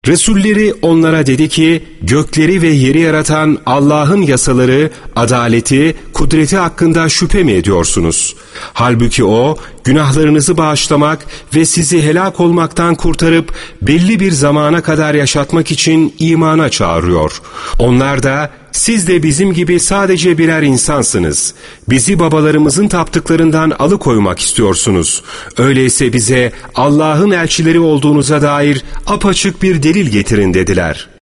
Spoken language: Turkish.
Resulleri onlara dedi ki, gökleri ve yeri yaratan Allah'ın yasaları, adaleti, kudreti hakkında şüphe mi ediyorsunuz? Halbuki O, günahlarınızı bağışlamak ve sizi helak olmaktan kurtarıp belli bir zamana kadar yaşatmak için imana çağırıyor. Onlar da, siz de bizim gibi sadece birer insansınız. Bizi babalarımızın taptıklarından alıkoymak istiyorsunuz. Öyleyse bize Allah'ın elçileri olduğunuza dair apaçık bir delil getirin dediler.